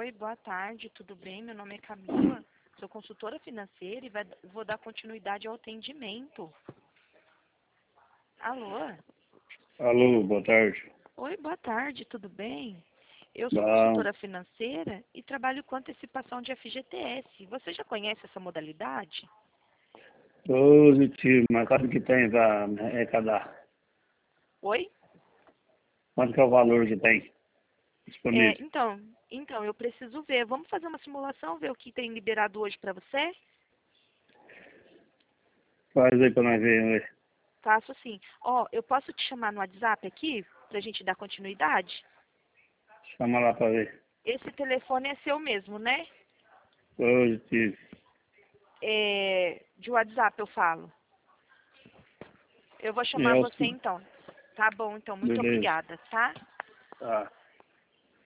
Oi, boa tarde, tudo bem? Meu nome é Camila, sou consultora financeira e vou dar continuidade ao atendimento. Alô? Alô, boa tarde. Oi, boa tarde, tudo bem? Eu sou Bom, consultora financeira e trabalho com antecipação de FGTS. Você já conhece essa modalidade? positivo, mas quanto que tem para arrecadar? Oi? Quanto que é o valor que tem É, disponível? então, eu preciso ver. Vamos fazer uma simulação, ver o que tem liberado hoje para você? Faz aí para nós ver. Faço sim. Ó, eu posso te chamar no WhatsApp aqui, para a gente dar continuidade? Chama lá para ver. Esse telefone é seu mesmo, né? Positivo. De WhatsApp eu falo. Eu vou E chamar é você então. Tá bom, então. Muito beleza. obrigada, tá? Tá.